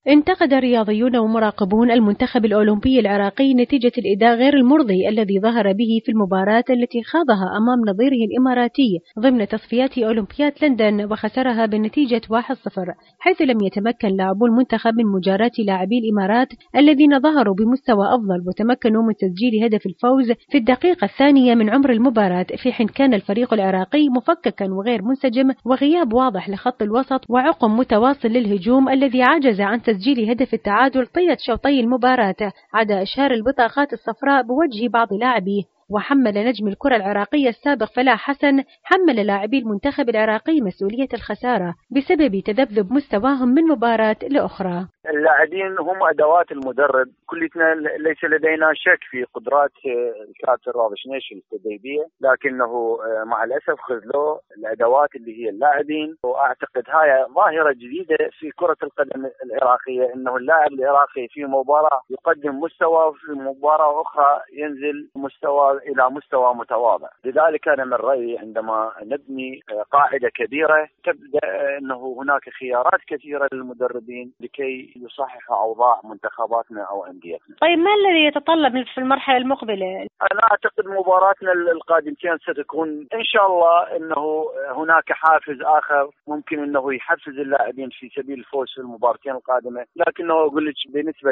انتقد رياضيون ومراقبون المنتخب الأولمبي العراقي نتيجة الأداء غير المرضي الذي ظهر به في المباراة التي خاضها أمام نظيره الإماراتي ضمن تصفيات أولمبياد لندن وخسرها بالنتيجة 1-0، حيث لم يتمكن لاعبو المنتخب من مجاراة لاعبي الإمارات الذين ظهروا بمستوى أفضل وتمكنوا من تسجيل هدف الفوز في الدقيقة الثانية من عمر المباراة، في حين كان الفريق العراقي مفككا وغير منسجم وغياب واضح لخط الوسط وعقم متواصل للهجوم الذي عجز عن تسجيل هدف التعادل طيلة شوطي المباراة، عدا إشهار البطاقات الصفراء بوجه بعض لاعبيه. وحمل نجم الكرة العراقية السابق فلاح حسن لاعبي المنتخب العراقي مسؤولية الخسارة بسبب تذبذب مستواهم من مباراة لأخرى. اللاعبين هم أدوات المدرب، كلنا ليس لدينا شك في قدرات الكابتن راضي شنيش التدريبية، لكنه مع الأسف خذلوا الأدوات اللي هي اللاعبين. وأعتقد هاي ظاهرة جديدة في كرة القدم العراقية، أنه اللاعب العراقي في مباراة يقدم مستوى، في مباراة أخرى ينزل إلى مستوى متواضع. لذلك أنا من رأيي عندما نبني قاعدة كبيرة تبدأ أنه هناك خيارات كثيرة للمدربين لكي يصحح أوضاع منتخباتنا أو أنديتنا. طيب ما الذي يتطلب في المرحلة المقبلة؟ أنا أعتقد مباراتنا القادمتين ستكون إن شاء الله أنه هناك حافز آخر ممكن أنه يحفز اللاعبين في سبيل الفوز في المباراتين القادمة، لكنه أقول لك بنسبة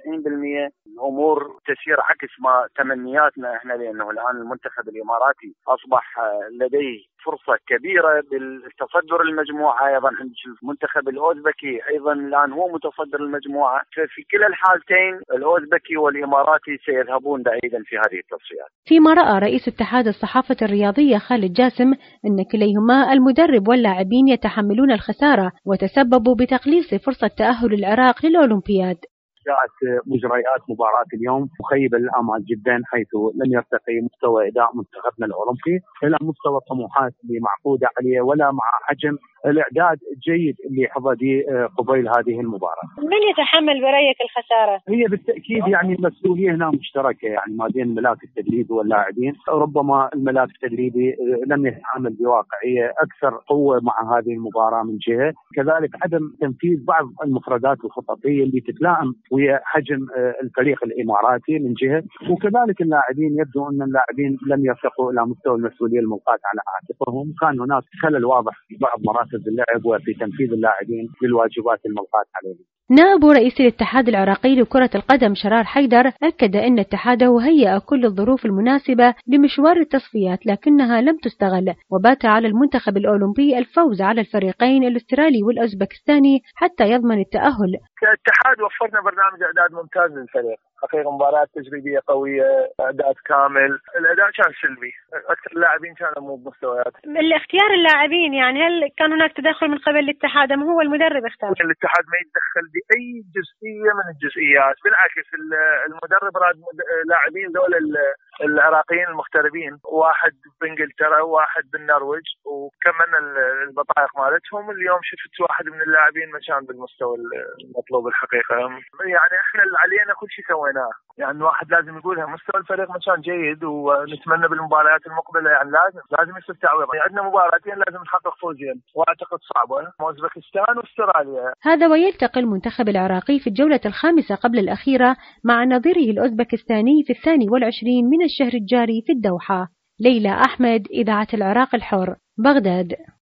90% الأمور تسير عكس ما تمنياتنا إحنا، لأنه الآن المنتخب الإماراتي أصبح لديه فرصة كبيرة بالتصدر المجموعة. أيضا عند المنتخب الأوزبكي أيضا الآن هو متصدر المجموعة، ففي كلا الحالتين الأوزبكي والإماراتي سيذهبون بعيدا في هذه التصفيات. فيما رأى رئيس اتحاد الصحافة الرياضية خالد جاسم أن كليهما المدرب واللاعبين يتحملون الخسارة وتسببوا بتقليص فرصة تأهل العراق للأولمبياد. جاءت مجريات مباراة اليوم مخيبة للآمال جدا، حيث لم يرتقي مستوى أداء منتخبنا الأولمبي إلى مستوى الطموحات اللي معقودة عليه ولا مع حجم الإعداد الجيد اللي حظى به قبيل هذه المباراة. من يتحمل برأيك الخسارة؟ هي بالتأكيد يعني المسؤولية هنا مشتركة، يعني ما بين الملاك التدريبي واللاعبين. ربما الملاك التدريبي لم يتعامل بواقعية أكثر قوة مع هذه المباراة من جهة، كذلك عدم تنفيذ بعض المفردات الخططية اللي تتلائم وهي حجم الفريق الإماراتي من جهة، وكذلك اللاعبين يبدو أن اللاعبين لم يرتقوا إلى مستوى المسؤولية الملقاة على عاتقهم. كان هناك خلل واضح في بعض مراكز اللعب وفي تنفيذ اللاعبين للواجبات الملقاة عليهم. نائب رئيس الاتحاد العراقي لكرة القدم شرار حيدر أكد أن اتحاده هيأ كل الظروف المناسبة لمشوار التصفيات لكنها لم تستغل، وبات على المنتخب الأولمبي الفوز على الفريقين الأسترالي والأوزبكستاني حتى يضمن التأهل. كاتحاد وفرنا برنامج إعداد ممتاز للفريق، حقيقة مباراة تجريبية قوية، إعداد كامل. الأداء كان سلبي، أكثر اللاعبين كانوا مو بمستويات. الاختيار اللاعبين يعني هل كان هناك تدخل من قبل الاتحاد أم هو المدرب اختار؟ الاتحاد ما يتدخل بأي جزئية من الجزئيات، بالعكس المدرب راد لاعبين ذول العراقيين المغتربين، واحد بإنجلترا وواحد بالنرويج، وكمان البطايق مالتهم. اليوم شفت واحد من اللاعبين ما كان بالمستوى المطلوب الحقيقة. يعني احنا اللي علينا كل شيء سويناه، يعني واحد لازم يقولها مستوى الفريق ما كان جيد، ونتمنى بالمباريات المقبلة يعني لازم يصير تعويض. يعني عندنا مباراتين لازم نحقق فوزين واعتقد صعبة، اوزبكستان واستراليا. هذا ويلتقي المنتخب العراقي في الجولة الخامسة قبل الأخيرة مع نظيره الأوزبكستاني في 22 من الشهر الجاري في الدوحة. ليلى أحمد، إذاعة العراق الحر، بغداد.